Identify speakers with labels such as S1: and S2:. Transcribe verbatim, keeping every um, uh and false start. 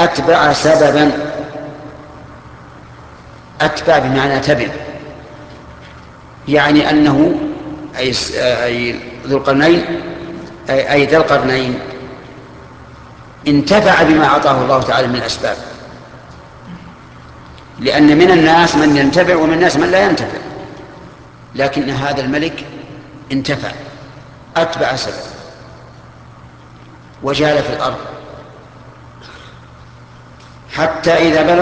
S1: أتبع سببا. أتبع بمعنى تبع، يعني أنه أي, أي ذو القرنين أي, أي ذا القرنين انتفع بما أعطاه الله تعالى من الأسباب، لأن من الناس من ينتفع ومن الناس من لا ينتفع، لكن هذا الملك انتفع. أتبع سبب وجال في الأرض حتى إذا بلغ